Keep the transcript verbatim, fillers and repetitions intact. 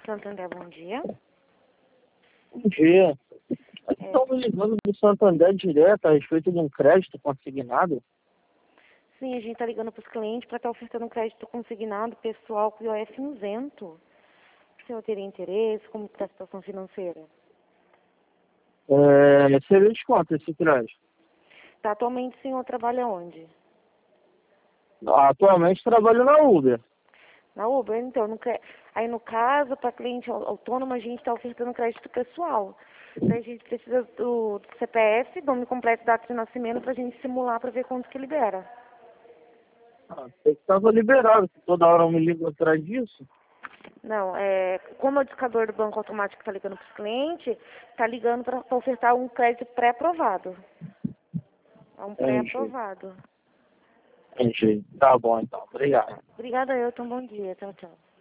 Santander, bom dia. Bom dia. É, Estamos ligando do Santander direto a respeito de um crédito consignado. sim, a gente está ligando para os clientes para estar ofertando um crédito consignado pessoal com I O F isento. O senhor teria interesse? Como está a situação financeira? É, seria desconto esse crédito. Tá, atualmente o senhor trabalha onde? Atualmente trabalho na Uber. Na Uber? Então, no cre- aí no caso, para cliente au- autônomo, a gente está ofertando crédito pessoal. Então, a gente precisa do C P F, nome completo, data de nascimento, para a gente simular para ver quanto que libera. Ah, estava liberado, que toda hora eu me ligo atrás disso. Não, é, como é o discador do banco automático está ligando para os clientes, está ligando para ofertar um crédito pré-aprovado. É um Entendi. pré-aprovado. Entendi. Tá bom então. Obrigado. Tá. Obrigada, Elton. Bom dia. Tchau, tchau.